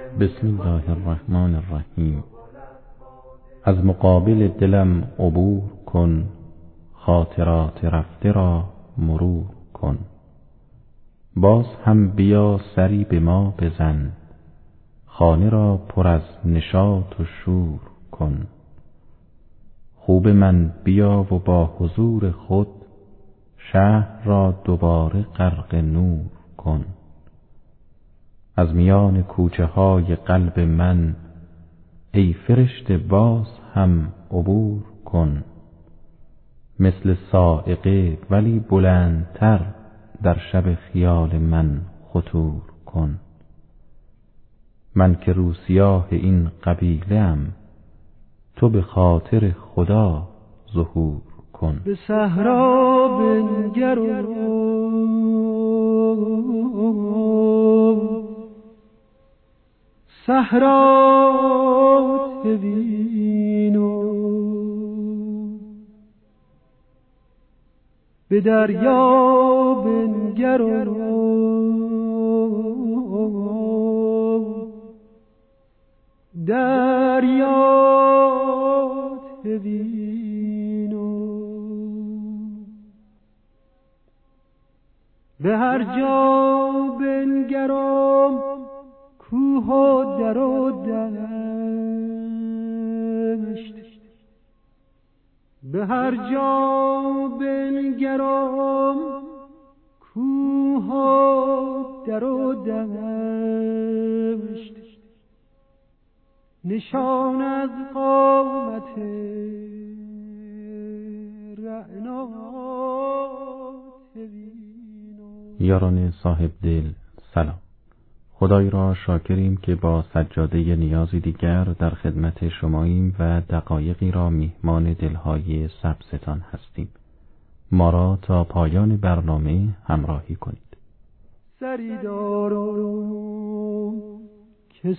بسم الله الرحمن الرحیم. از مقابل دلم عبور کن، خاطرات رفته را مرور کن. باز هم بیا سری به ما بزن، خانه را پر از نشاط و شور کن. خوب من بیا و با حضور خود، شهر را دوباره غرق نور کن. از میان کوچه های قلب من، ای فرشته باز هم عبور کن. مثل صاعقه ولی بلندتر، در شب خیال من خطور کن. من که روسیاه این قبیله ام، تو به خاطر خدا ظهور کن. به صحرا بنگر صحرا ببینو، به دریا بنگر دریا ببینو. به هر جا بنگرم کوه و در و دشت، به هر جا بنگرم کوه و در و دشت. نشان از قامت رعنات بینم. یاران صاحب دل سلام. خدای را شاکریم که با سجاده نیازی دیگر در خدمت شماییم و دقایقی را میهمان دلهای سبزتان هستیم. ما را تا پایان برنامه همراهی کنید. سری دارم که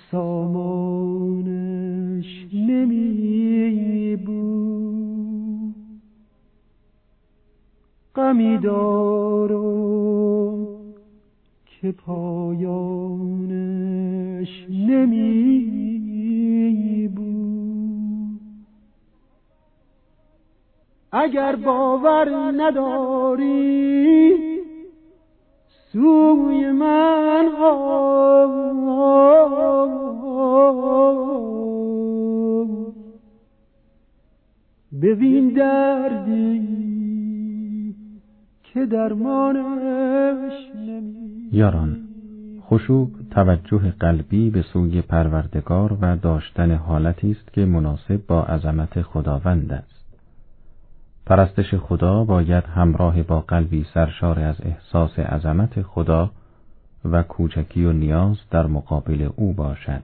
سامانش نمی بود، غمی دارم که پایانش نمی بود. اگر باور نداری سوی من ببین دردی که درمانش نمی. یاران، خشوع توجه قلبی به سوی پروردگار و داشتن حالتی است که مناسب با عظمت خداوند است. پرستش خدا باید همراه با قلبی سرشار از احساس عظمت خدا و کوچکی و نیاز در مقابل او باشد.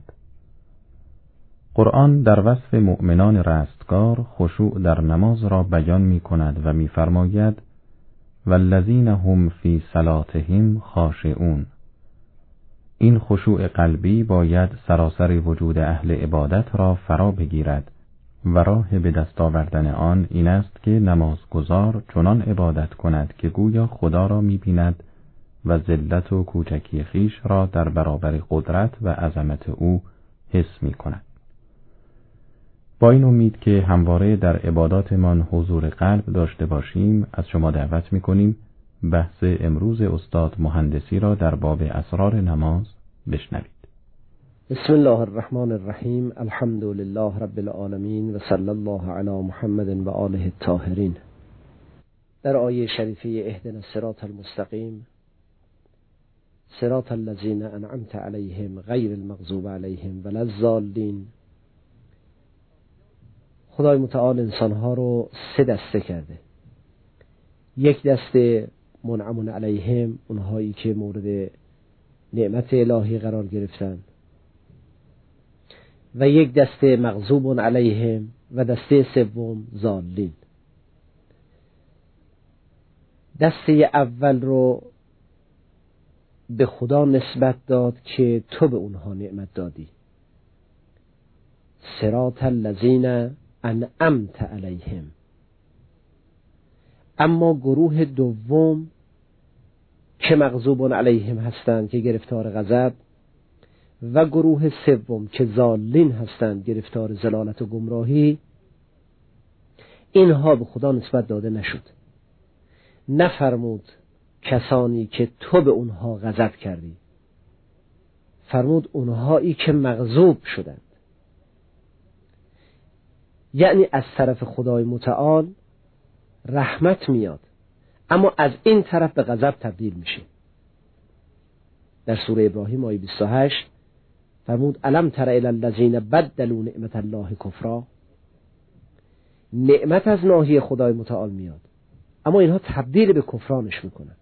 قرآن در وصف مؤمنان رستگار خشوع در نماز را بیان می کند و می فرماید والذین هم فی صلاتهم خاشعون. این خشوع قلبی باید سراسر وجود اهل عبادت را فرا بگیرد و راه به دست آوردن آن این است که نمازگزار چنان عبادت کند که گویا خدا را می‌بیند و ذلت و کوچکی خویش را در برابر قدرت و عظمت او حس می‌کند. با این امید که همواره در عباداتمان حضور قلب داشته باشیم، از شما دعوت می‌کنیم بحث امروز استاد مهندسی را در باب اسرار نماز بشنوید. بسم الله الرحمن الرحیم. الحمد لله رب العالمین و صلی الله علی محمد و آله الطاهرین. در آیه شریفه اهدنا الصراط المستقیم صراط الذین انعمت علیهم غیر المغضوب علیهم ولا الضالین، خدای متعال انسانها رو سه دسته کرده. یک دسته منعم علیهم، اونهایی که مورد نعمت الهی قرار گرفتن، و یک دسته مغضوب علیهم و دسته سوم ضالین. دسته اول رو به خدا نسبت داد که تو به اونها نعمت دادی، صراط الذین انعمت علیهم. اما گروه دوم که مغضوب علیهم هستند، که گرفتار غضب و گروه سوم که ضالین هستند، گرفتار ضلالت و گمراهی، اینها به خدا نسبت داده نشد. نفرمود کسانی که تو به اونها غضب کردی، فرمود اونهایی که مغضوب شدند. یعنی از طرف خدای متعال رحمت میاد، اما از این طرف به غضب تبدیل میشه. در سوره ابراهیم آیه 28 فرمود الم تر الی الذین بدلوا نعمت الله کفرا. نعمت از ناحیه خدای متعال میاد، اما اینها تبدیل به کفرانش میکنن.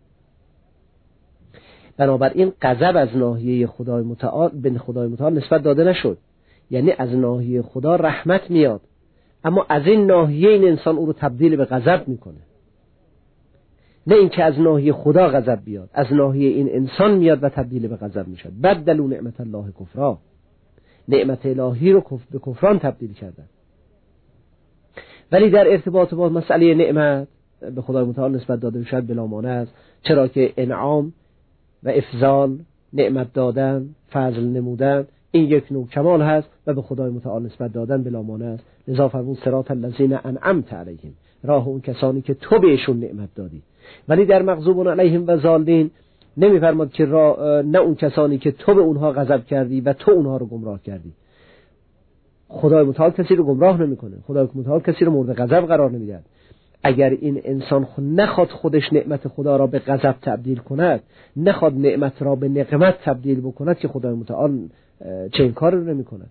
بنابراین غضب از ناحیه خدای متعال به خدای متعال نسبت داده نشد. یعنی از ناحیه خدا رحمت میاد، اما از این ناحیه این انسان او رو تبدیل به غضب میکنه. نه اینکه از ناحیه خدا غضب بیاد، از ناحیه این انسان میاد و تبدیل به غضب میشه. بدلوا نعمت الله کفرا، نعمت الهی رو به کفران تبدیل کردن. ولی در ارتباط با مسئله نعمت به خدای متعال نسبت داده میشه بلا مانع است، چرا که انعام و افضال، نعمت دادن، فضل نمودن، این یک نوع کمال هست و به خدای متعال نسبت دادن بلا مانع است. لذا فرمود صراط الذین انعمت علیهم، راه اون کسانی که تو بهشون نعمت دادی. ولی در مغضوب علیهم و ضالین نمیفرماد که نه اون کسانی که تو به اونها غضب کردی و تو اونها رو گمراه کردی. خدای متعال کسی رو گمراه نمیکنه، خدای متعال کسی رو مورد غضب قرار نمیده. اگر این انسان نخواد خودش نعمت خدا را به غضب تبدیل کند، نخواد نعمت را به نقمت تبدیل بکند، که خدای متعال چه این کار رو نمیکنه.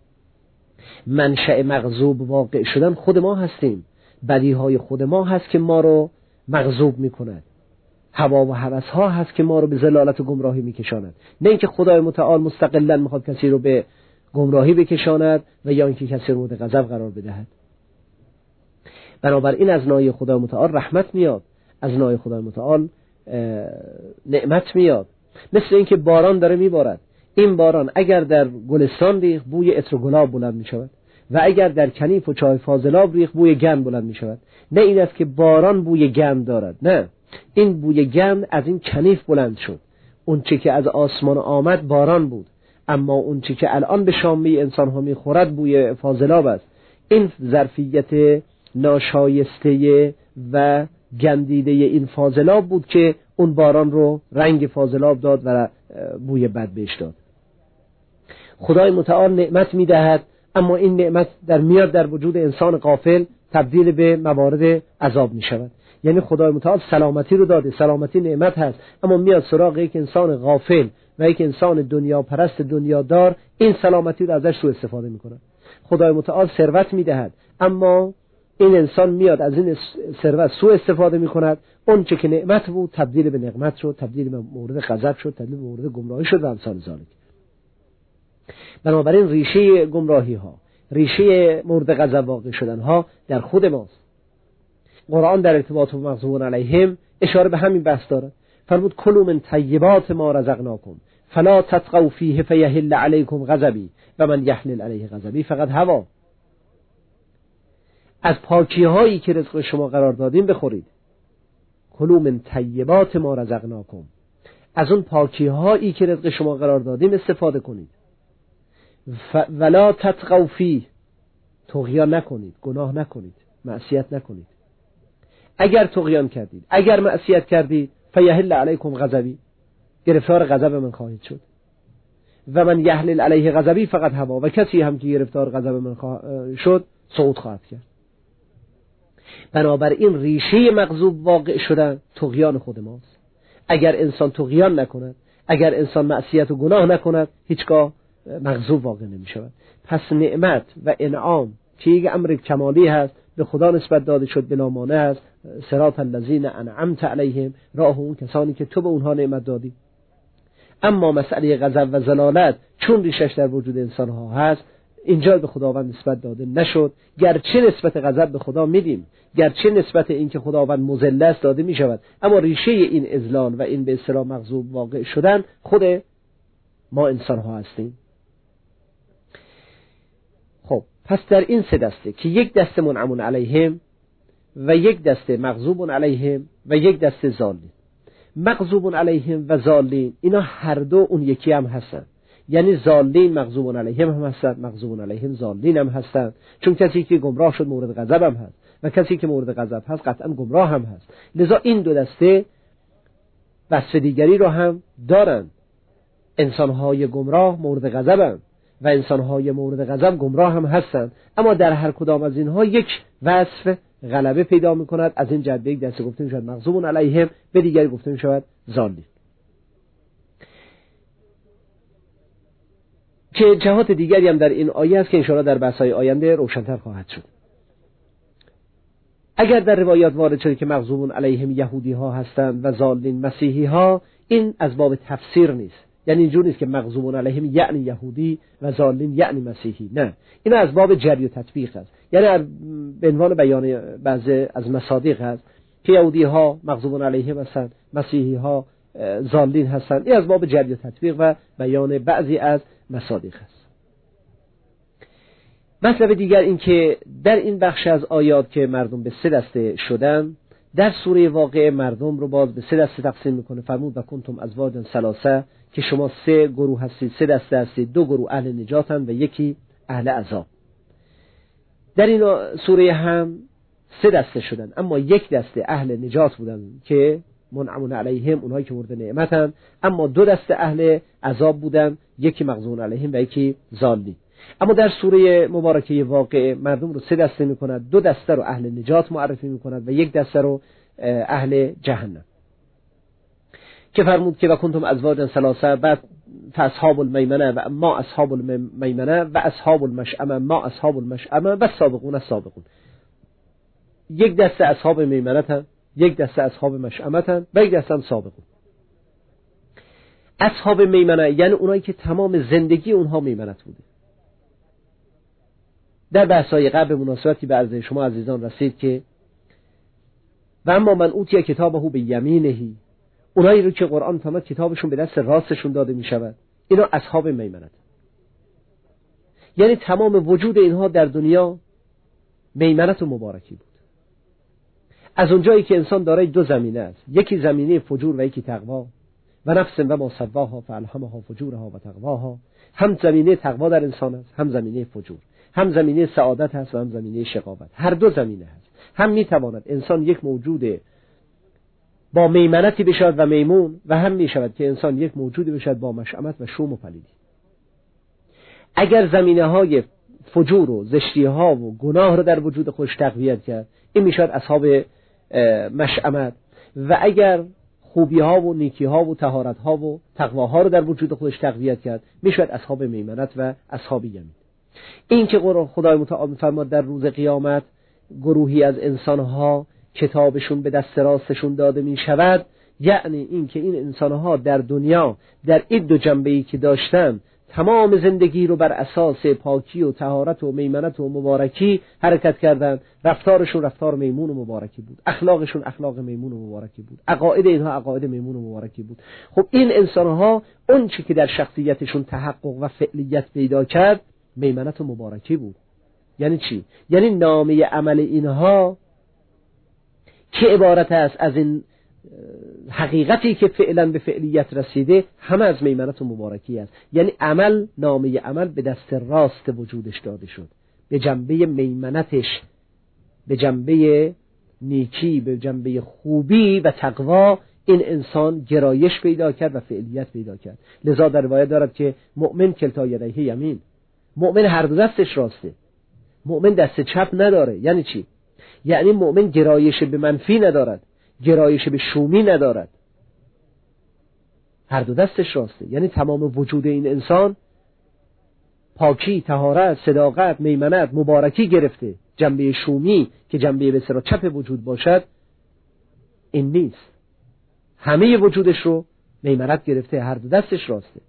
منشأ مغضوب واقع شدن خود ما هستیم، بدیهای خود ما هست که ما رو مغضوب میکند، هوا و هوس ها هست که ما رو به ضلالت و گمراهی میکشاند. نه اینکه خدای متعال مستقلا میخواد کسی رو به گمراهی بکشاند و یا اینکه کسی رو مورد غضب قرار بدهد. بنابراین از ناحیه خدای متعال رحمت میاد، از ناحیه خدای متعال نعمت میاد. مثل اینکه باران داره میبارد، این باران اگر در گلستان ریخت بوی عطر گلاب بلند میشود و اگر در کنیف و چای فاضلاب ریخت بوی گند بلند میشود. نه این است که باران بوی گند دارد، نه، این بوی گند از این کنیف بلند شد. اون چه که از آسمان آمد باران بود، اما اون چه که الان به شامه انسان ها میخورد بوی فاضلاب است. این ظرفیت ناشایسته و گندیده این فاضلاب بود که اون باران رو رنگ فاضلاب داد و بوی بد بهش داد. خدای متعال نعمت میدهد، اما این نعمت میاد در وجود انسان غافل تبدیل به موارد عذاب می شود. یعنی خدای متعال سلامتی رو داده، سلامتی نعمت هست، اما میاد سراغ یک انسان غافل و یک انسان دنیا پرست دنیادار، این سلامتی رو ازش سوء استفاده میکنه. خدای متعال ثروت میدهد، اما این انسان میاد از این ثروت سوء استفاده میکند. اون چه که نعمت بود تبدیل به نقمت شد، تبدیل به مورد غضب شد، تبدیل به مورد گمراهی شد و امثال ذالک. بنابراین ریشه گمراهی ها، ریشه مورد غضب واقع شدن ها در خود ماست. قرآن در ارتباط با مغضوب علیهم اشاره به همین بحث دارد. فرمود کلوا من طیبات ما رزقناکم فلا تطغوا فیه فیحل علیکم غضبی و من یحلل علیه غضبی فقد هوی. از پاکی هایی که رزق شما قرار دادیم بخورید. کلوا من طیبات ما رزقناکم، از اون پاکی هایی که رزق شما قرار دادیم استفاده کنید. ولا تطغوا فیه، طغیان نکنید، گناه نکنید، معصیت نکنید. اگر طغیان کردید، اگر معصیت کردید، فیحل علیکم غضبی، گرفتار غضب من خواهید شد. و من یحلل علیه غضبی فقط هوا، و کسی هم که گرفتار غضب من شد سقوط خواهد کرد. بنابراین ریشه مغضوب واقع شدن طغیان خود ماست. اگر انسان طغیان نکند، اگر انسان معصیت و گناه نکند، هیچگاه مغضوب واقع نمی شود. پس نعمت و انعام که یک امر کمالی هست به خدا نسبت داده شد بلا مانع است. صراط الذین انعمت علیهم، راه اون کسانی که تو به اونها نعمت دادی. اما مسئله غضب و ضلالت چون ریشش در وجود انسان ها هست، اینجا به خداوند نسبت داده نشد. گرچه نسبت غضب به خدا میدیم، گرچه نسبت این که خداوند مذل است داده می شود، اما ریشه این اذلال و این به اصطلاح مغضوب واقع شدن خود ما انسان ها هستیم. خب پس در این سه دسته که یک دسته منعم علیهم و یک دسته مغضوب علیهم و یک دسته ضالین، مغضوب علیهم و ضالین اینا هر دو اون یکی هم هستن. یعنی ضالین مغضوب علیهم هم هستند، مغضوب علیهم ضالین هم هستند، چون کسی که گمراه شد مورد غضب هم هست و کسی که مورد غضب هست قطعا گمراه هم هست. لذا این دو دسته وصف دیگری رو هم دارند. انسان‌های گمراه مورد غضبند و انسان‌های مورد غضب گمراه هم هستند، اما در هر کدام از اینها یک وصف غلبه پیدا می‌کند. از این جهت به یک دسته گفته می‌شود مغضوب علیهم، به دیگری گفته می‌شود ضالین. که جهات دیگری هم در این آیه است که ان شاءالله در بحث‌های آینده روشن‌تر خواهد شد. اگر در روایات وارد شده که مغضوب علیهم یهودی ها هستند و ضالین مسیحی ها، این از باب تفسیر نیست. یعنی اینجور نیست که مغضوب علیهم یعنی یهودی و ضالین یعنی مسیحی، نه، این از باب جری و تطبیق است. یعنی به عنوان بیان بعضی از مصادیق است که یهودی ها مغضوب علیهم هستند، مسیحی ها ضالین هستند. این از باب جری و تطبیق و بیان بعضی از مصادیق است. مطلب دیگر این که در این بخش از آیات که مردم به 3 دسته شدن، در سوره واقعه مردم رو باز به 3 دسته تقسیم میکنه. فرمود و کنتم ازواجا ثلاثه، که شما 3 گروه هستید، 3 دسته هستید، 2 گروه اهل نجاتن و یکی اهل عذاب. در این سوره هم 3 دسته شدن، اما 1 دسته اهل نجات بودن که منعم علیهم، اونهایی که مورد نعمتن، اما 2 دسته اهل عذاب بودن، یکی مغضوب علیهم و یکی ضالین. اما در سوره مبارکه واقعه مردم رو 3 دسته میکند، 2 دسته رو اهل نجات معرفی میکند و 1 دسته رو اهل جهنم، که فرمود که و کنتم ازواجا ثلاثه، بعد فاصحاب المیمنه و ما اصحاب المیمنه و اصحاب المشأمه ما اصحاب المشأمه و السابقون السابقون. 1 دسته اصحاب میمنه، 1 دسته اصحاب مشأمه و 1 دسته هم سابقون. اصحاب میمنه یعنی اونایی که تمام زندگی اونها میمنت بوده. در بحث‌های قبل مناسبتی به عرض شما عزیزان رسید که و اما من اوتی کتابه به یمینهی، اونایی رو که قرآن فرمود کتابشون به دست راستشون داده می شود، اینا اصحاب میمنت. یعنی تمام وجود اینها در دنیا میمنت و مبارکی بود. از اونجایی که انسان دارای 2 زمینه است، یکی زمینه فجور و یکی تقوا، و نفس و ما سواها فالهمها فجورها و تقواها، هم زمینه تقوا در انسان است، هم زمینه فجور، هم زمینه سعادت هست و هم زمینه شقاوت. هر 2 زمینه هست. هم میتواند انسان یک موجود با میمنتی بشود و میمون، و هم میشود که انسان یک موجودی بشود با مشأمت و شوم و پلیدی. اگر زمینه های فجور و زشتی ها و گناه رو در وجود خودش تقویت کرد، این میشود اصحاب مشأمت، و اگر خوبی ها و نیکی ها و طهارت ها و تقوا ها رو در وجود خودش تقویت کرد، میشود اصحاب میمنت و اصحاب یمین. این که خدای متعال فرماد در روز قیامت گروهی از انسانها کتابشون به دست راستشون داده می شود، یعنی این که این انسانها در دنیا در این 2 جنبه‌ای که داشتن تمام زندگی رو بر اساس پاکی و طهارت و میمنت و مبارکی حرکت کردند. رفتارشون رفتار میمون و مبارکی بود، اخلاقشون اخلاق میمون و مبارکی بود، عقاید اینها عقاید میمون و مبارکی بود. خب این انسانها اون چی که در شخصیتشون تحقق و فعلیت پیدا کرد میمنت و مبارکی بود. یعنی چی؟ یعنی نامه عمل اینها که عبارت است از این حقیقتی که فعلا به فعلیت رسیده، همه از میمنت و مبارکی است. یعنی عمل، نامه عمل به دست راست وجودش داده شد، به جنبه میمنتش، به جنبه نیکی، به جنبه خوبی و تقوا این انسان گرایش پیدا کرد و فعلیت پیدا کرد. لذا در روایت دارد که مؤمن کلتا یدیه یمین، مؤمن هر 2 دستش راسته، مؤمن دست چپ نداره. یعنی چی؟ یعنی مؤمن گرایش به منفی ندارد، گرایش به شومی ندارد، هر 2 دستش راسته. یعنی تمام وجود این انسان پاکی، طهارت، صداقت، میمنت، مبارکی گرفته. جنبه شومی که جنبه به سر چپ وجود باشد این نیست، همه وجودش رو میمنت گرفته، هر 2 دستش راسته.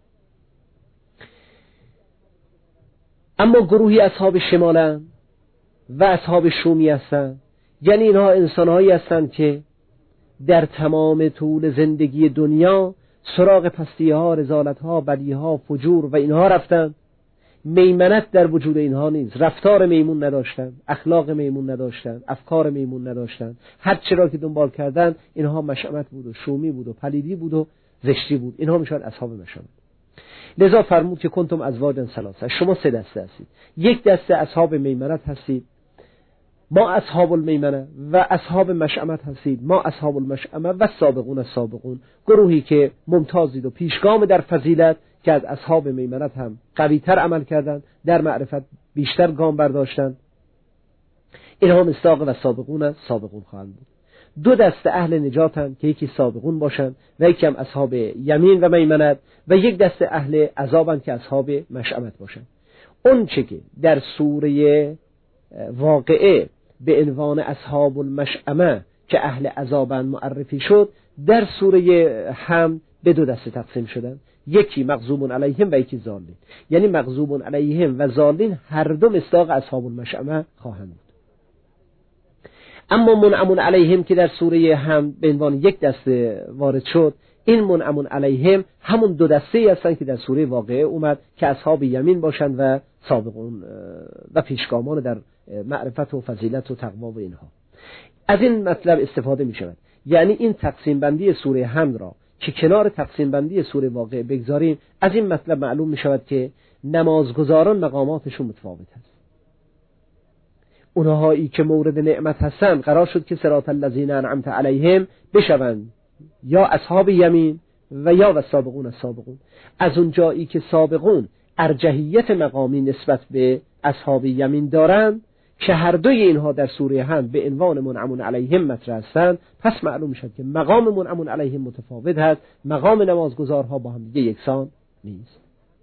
اما گروهی اصحاب شمالن و اصحاب شومی هستند، یعنی اینها انسانهایی هستند که در تمام طول زندگی دنیا سراغ پستی ها، رذالت ها، بدی ها، فجور و اینها رفتند. میمنت در وجود اینها نیست، رفتار میمون نداشتند، اخلاق میمون نداشتند، افکار میمون نداشتند. هر چرا که دنبال کردند اینها مشأمت بود و شومی بود و پلیدی بود و زشتی بود. اینها میشود اصحاب مشأمت. لذا فرمود که کنتم ازواجا ثلاثه، شما سه دسته هستید. یک دسته اصحاب میمنه هستید، ما اصحاب المیمنه، و اصحاب مشأمه هستید، ما اصحاب المشأمه، و سابقون السابقون، گروهی که ممتازید و پیشگام در فضیلت که از اصحاب میمنه هم قوی‌تر عمل کردند، در معرفت بیشتر گام برداشتند. اینها مصداق و سابقون خواهند بود. دو دسته اهل نجاتند که یکی سابقون باشند و یکی هم اصحاب یمین و میمنه، و یک دسته اهل عذابند که اصحاب مشأمه باشند. اون چه که در سوره واقعه به عنوان اصحاب المشأمه که اهل عذابند معرفی شد، در سوره حمد به دو دسته تقسیم شدند، یکی مغضوب علیهم و یکی ضالین. یعنی مغضوب علیهم و ضالین هر دو مصداق اصحاب المشأمه خواهند بود. اما منعم علیهم که در سوره حمد به عنوان یک دسته وارد شد، این منعم علیهم همون دو دسته هستند که در سوره واقعه اومد که اصحاب یمین باشند و سابقون و پیشگامان در معرفت و فضیلت و تقوا و اینها. از این مطلب استفاده می شود. یعنی این تقسیم بندی سوره حمد را که کنار تقسیم بندی سوره واقعه بگذاریم، از این مطلب معلوم می شود که نمازگزاران مقاماتشون متفاوت است. اونهایی که مورد نعمت هستند قرار شد که صراط الذین انعمت علیهم بشوند یا اصحاب یمین و یا و سابقون السابقون. از اون جایی که سابقون ارجحیت مقامی نسبت به اصحاب یمین دارند که هر دوی اینها در سوره حمد به عنوان منعم علیهم مطرح هستند، پس معلوم شد که مقام منعم علیهم متفاوت هست، مقام نمازگزارها با هم دیگه یکسان نیست.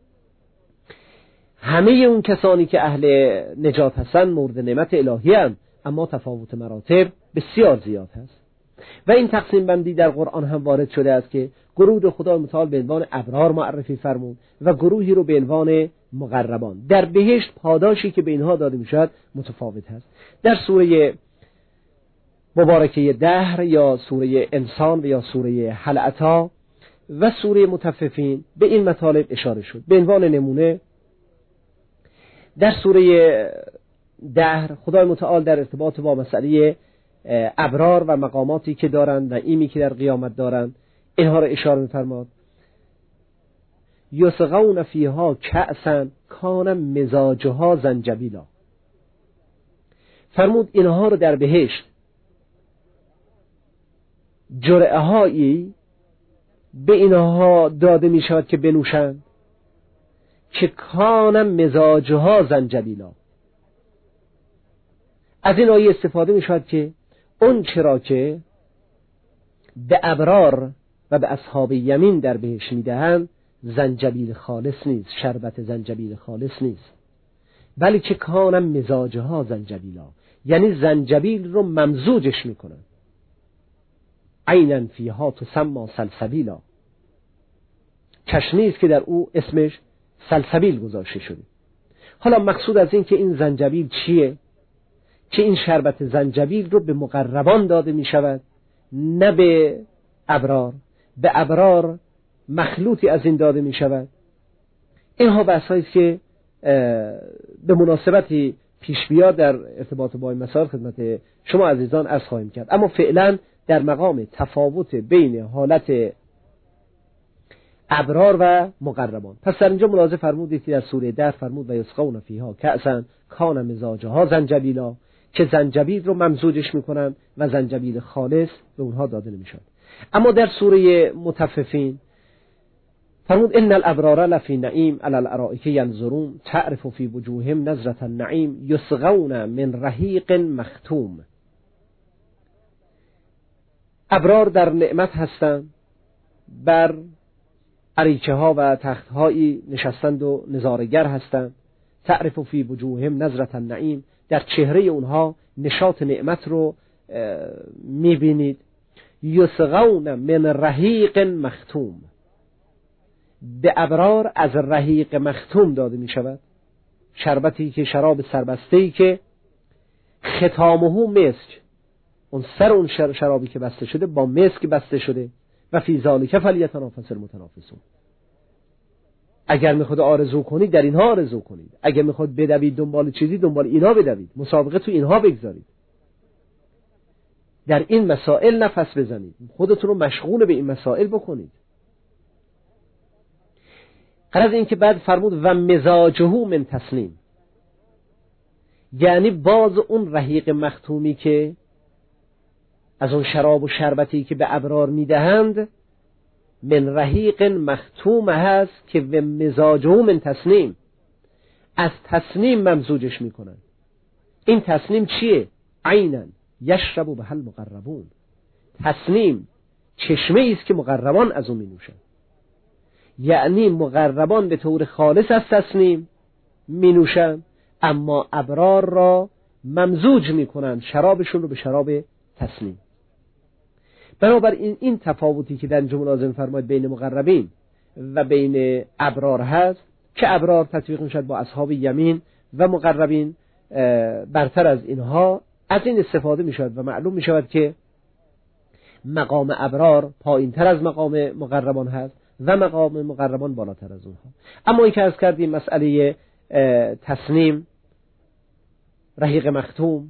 همه اون کسانی که اهل نجات هستند مورد نعمت الهی هستند، اما تفاوت مراتب بسیار زیاد هست. و این تقسیم بندی در قرآن هم وارد شده است که گروه رو خدای متعال به عنوان ابرار معرفی فرمود و گروهی رو به عنوان مقربان. در بهشت پاداشی که به اینها داده میشد متفاوت هست. در سوره مبارکه دهر یا سوره انسان و یا سوره هل اتی و سوره مطففین به این مطالب اشاره شد. به عنوان نمونه در سوره دهر خدای متعال در ارتباط با مسئله ابرار و مقاماتی که دارند و ایمی که در قیامت دارند اینها را اشاره می‌فرماد. یسقون فیها کأسا کان مزاجها زنجبیلا. فرمود اینها رو در بهشت جرعه هایی به اینها داده می شود که بنوشند که کان مزاجها زنجبیلا. از این آیه استفاده می شود که اون چرا که به ابرار و به اصحاب یمین در بهشت می دهند زنجبیل خالص نیست، شربت زنجبیل خالص نیست، بلکه کان مزاجها زنجبیلا، یعنی زنجبیل رو ممزوجش می کنند. عینا فیها تسمى سلسبیلا، چشمی است که در او اسمش سلسبیل گذاشته شده. حالا مقصود از این که این زنجبیل چیه؟ که این شربت زنجبیل رو به مقربان داده می شود، نه به ابرار. به ابرار مخلوطی از این داده می شود. اینها بحثایی است که به مناسبتی پیش بیاد در ارتباط با این مسائل خدمت شما عزیزان عرض خواهیم کرد. اما فعلا در مقام تفاوت بین حالت ابرار و مقربان، پس در اینجا ملاحظه فرمودید که در سوره در فرمود و یسقون فیها کأسا کان مزاجها زنجبیلا، که زنجبیل رو ممزوجش میکنن و زنجبیل خالص به اونها داده نمیشن. اما در سوره مطففین فرمود ان الابرار لفی نعیم علی الارائک ینظرون تعرف فی وجوههم نظرة النعیم یسقون من رحیق مختوم. ابرار در نعمت هستند، بر اریکه ها و تخت هایی نشستند و نظاره‌گر هستند. تعرف فی وجوههم نظرة النعیم، در چهره اونها نشاط نعمت رو میبینید. یسقون من رحیق مختوم، به ابرار از رحیق مختوم داده می شود، شربتی که شراب سربسته‌ای که ختامه مسک، اون سر اون شرابی که بسته شده با مسک بسته شده. و فی ذالک فلیتنافس المتنافسون. اگر میخواد آرزو کنید در اینها آرزو کنید، اگر میخواد بدوید دنبال چیزی دنبال اینا بدوید، مسابقه تو اینها بگذارید، در این مسائل نفس بزنید، خودتون رو مشغول به این مسائل بکنید. غرض این که بعد فرمود و مزاجه من تسنیم، یعنی باز اون رحیق مختومی که از اون شراب و شربتی که به ابرار میدهند من رحیق مختوم هست که و مزاجه من تسنیم، از تسنیم ممزوجش میکنن. این تسنیم چیه؟ عینا یشرب بها المقربون، تسنیم چشمه ای است که مقربان از اون می نوشن، یعنی مقربان به طور خالص از تسنیم می نوشن، اما ابرار را ممزوج می کنن، شرابشون رو به شراب تسنیم. بنابراین این تفاوتی که در اینجا ملازم فرماید بین مقربین و بین ابرار هست که ابرار تطبیق می شد با اصحاب یمین و مقربین برتر از اینها، از این استفاده می شود و معلوم می شود که مقام ابرار پایین تر از مقام مقربان هست و مقام مقربان بالاتر از اونها. اما این که عرض کردیم مسئله تسنیم، رحیق مختوم،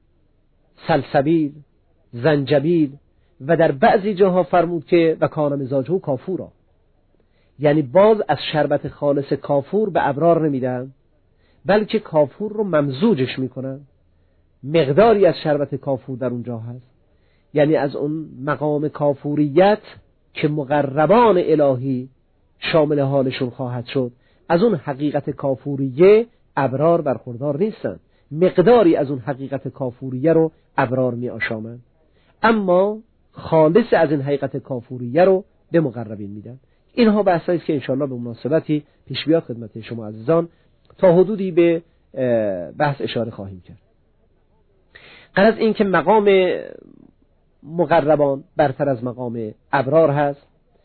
سلسبیل، زنجبیل و در بعضی جاها فرمود که و کان مزاجه کافورا، یعنی باز از شربت خالص کافور به ابرار نمیدن بلکه کافور رو ممزوجش میکنن، مقداری از شربت کافور در اونجا هست، یعنی از اون مقام کافوریت که مقربان الهی شامل حالشون خواهد شد، از اون حقیقت کافوریه ابرار برخوردار نیستن، مقداری از اون حقیقت کافوریه رو ابرار می آشامن، اما خالص از این حقیقت کافوریه رو به مقربین میدن. اینها بحثایی است که انشاءالله به مناسبتی پیش بیاد خدمت شما عزیزان تا حدودی به بحث اشاره خواهیم کرد. غرض این که مقام مقربان برتر از مقام ابرار هست.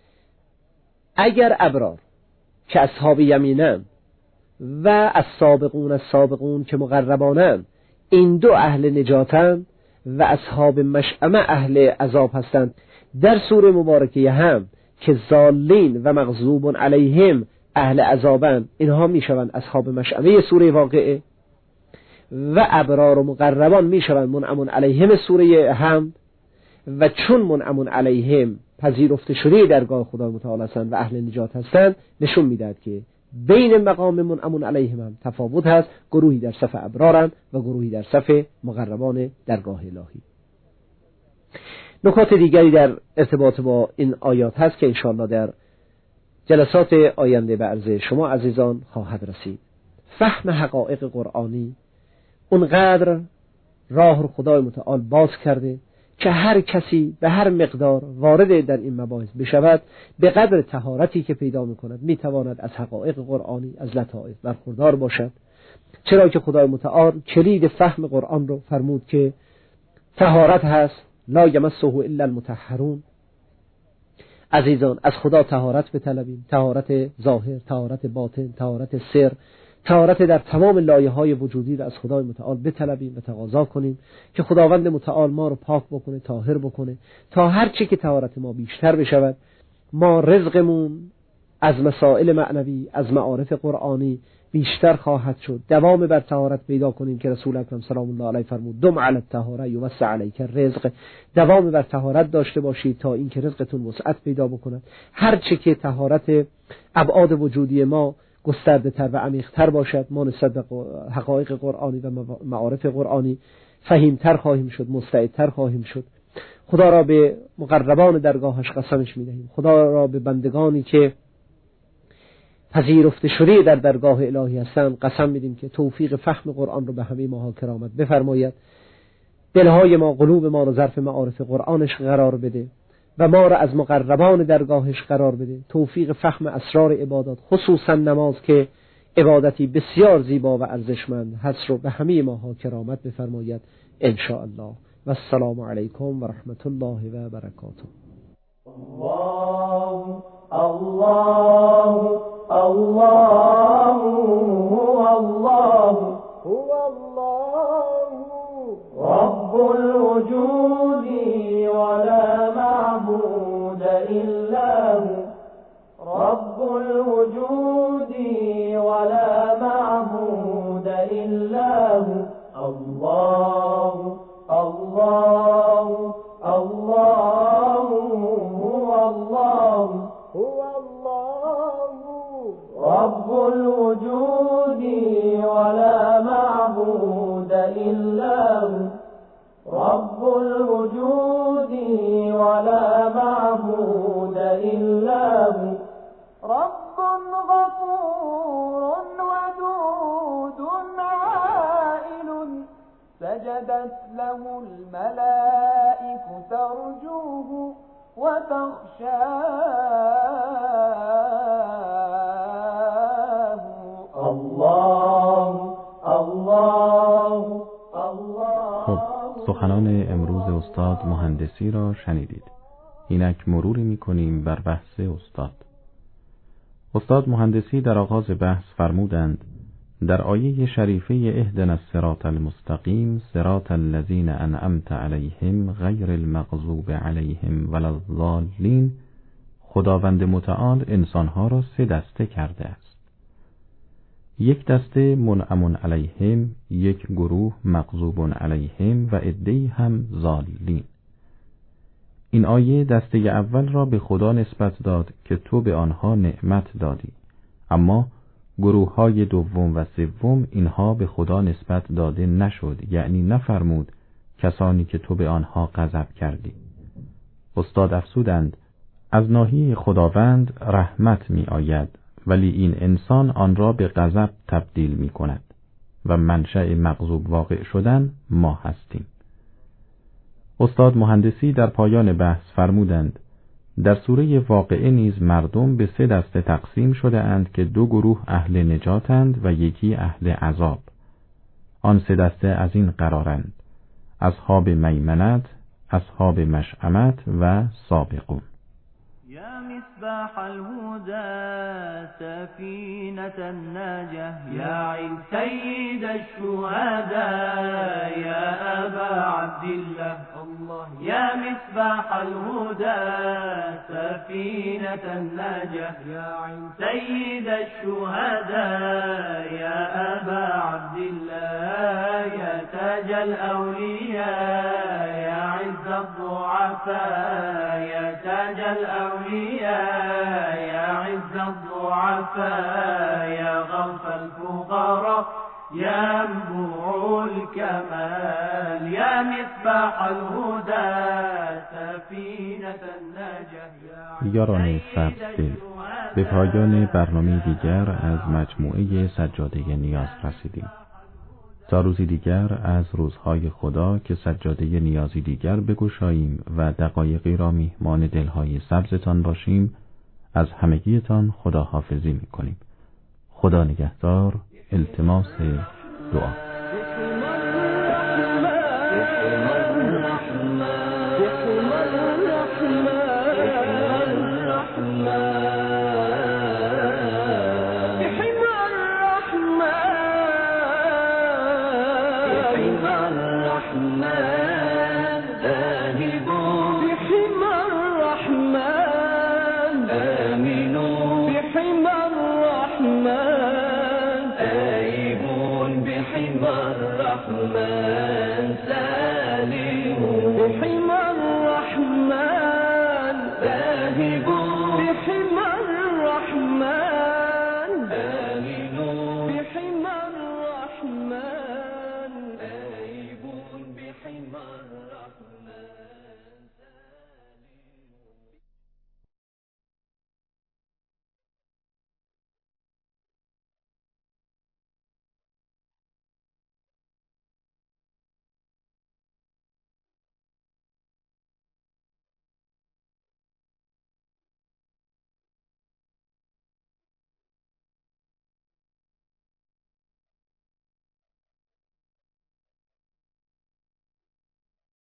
اگر ابرار که اصحاب یمینن و السابقون که مقربانن این دو اهل نجاتن و اصحاب مشأمه اهل عذاب هستند، در سوره مبارکه هم که ضالین و مغضوب علیهم اهل عذابن، اینها میشوند اصحاب مشأمه سوره واقعه و ابرار و مقربان میشوند منعم علیهم سوره هم، و چون منعم علیهم پذیرفته شده درگاه خدا متعال هستند و اهل نجات هستند، نشون میدهد که بین مقام منعم علیهم هم تفاوت هست، گروهی در صف ابرارند و گروهی در صف مقربان درگاه الهی. نکات دیگری در ارتباط با این آیات هست که انشاءالله در جلسات آینده به عرض شما عزیزان خواهد رسید. فهم حقایق قرآنی اونقدر راه رو خدای متعال باز کرده که هر کسی به هر مقدار وارد در این مباحث بشود، به قدر طهارتی که پیدا میکند میتواند از حقایق قرآنی، از لطائف برخوردار باشد، چرا که خدای متعال کلید فهم قرآن رو فرمود که طهارت هست، لا یمسه الا المطهرون. عزیزان از خدا طهارت بطلبیم، طهارت ظاهر، طهارت باطن، طهارت سر، طهارت در تمام لایه‌های وجودی را از خدای متعال بطلبیم و تقاضا کنیم که خداوند متعال ما رو پاک بکنه، طاهر بکنه، تا هر چی که طهارت ما بیشتر بشود، ما رزقمون از مسائل معنوی، از معارف قرآنی بیشتر خواهد شد. دوام بر طهارت پیدا کنیم که رسول اکرم سلام الله علیه فرمود دم علی الطهاره یوسع علیک الرزق، دوام بر طهارت داشته باشید تا اینکه رزقتون وسعت پیدا بکنه. هر چی که طهارت ابعاد وجودی ما گسترده تر و عمیق تر باشد، ما نسبت به حقایق قرآنی و معارف قرآنی فهیمتر خواهیم شد، مستعدتر خواهیم شد. خدا را به مقربان درگاهش قسمش می‌دهیم، خدا را به بندگانی که پذیرفته شده در درگاه الهی هستند قسم میدیم که توفیق فهم قرآن رو به همه ما کرامت بفرماید، دلهای ما، قلوب ما رو ظرف معارف قرآنش قرار بده و ما را از مقربان درگاهش قرار بده، توفیق فهم اسرار عبادات خصوصا نماز که عبادتی بسیار زیبا و ارزشمند هست رو به همه ما کرامت بفرماید ان شاء الله. و السلام علیکم و رحمت الله و برکاته. الله الله الله الله هو الله رب الوجود ولا معبود إلا هو رب الوجود ولا معبود إلا هو الله الله الله هو الله هو الله سجدت له الملائكة ترجوه وتخشاه الله الله الله. خب سخنان امروز استاد مهندسی را شنیدید. اینک مروری می‌کنیم بر بحث استاد مهندسی در آغاز بحث فرمودند در آیه شریفه اهدنا الصراط المستقیم صراط الذین انعمت علیهم غیر المغضوب علیهم ولا الضالین، خداوند متعال انسانها را 3 دسته کرده است. یک دسته منعم علیهم، یک گروه مغضوب علیهم و عده‌ای هم ضالین. این آیه دسته اول را به خدا نسبت داد که تو به آنها نعمت دادی، اما گروه های دوم و سوم اینها به خدا نسبت داده نشد، یعنی نفرمود کسانی که تو به آنها غضب کردی. استاد افسودند از ناحیه خداوند رحمت می آید، ولی این انسان آن را به غضب تبدیل می کند و منشأ مغضوب واقع شدن ما هستیم. استاد مهندسی در پایان بحث فرمودند در سوره واقعه نیز مردم به 3 دسته تقسیم شده اند که 2 گروه اهل نجاتند و یکی اهل عذاب. آن 3 دسته از این قرارند: اصحاب میمنت، اصحاب مشأمت و سابقون. يا مصباح الهدى سفينة النجاة يا عين سيد الشهداء يا أبا عبد الله يا مصباح الهدى سفينة النجاة يا عين سيد الشهداء يا أبا عبد الله يا تاج الأولياء يا عز الضعفاء يا تاج الأولياء يا عز الضعفاء يا غوث الفقراء يا منبوع الكمال يا مصباح الهدى سفينة النجاة. یاران سبزدل، به پایان برنامه دیگر از مجموعه سجاده نیاز رسیدیم. تا روزی دیگر از روزهای خدا که سجاده نیازی دیگر بگشاییم و دقایقی را میهمان دلهای سبزتان باشیم، از همگیتان خداحافظی میکنیم. خدا نگهدار. التماس دعا. الرحمن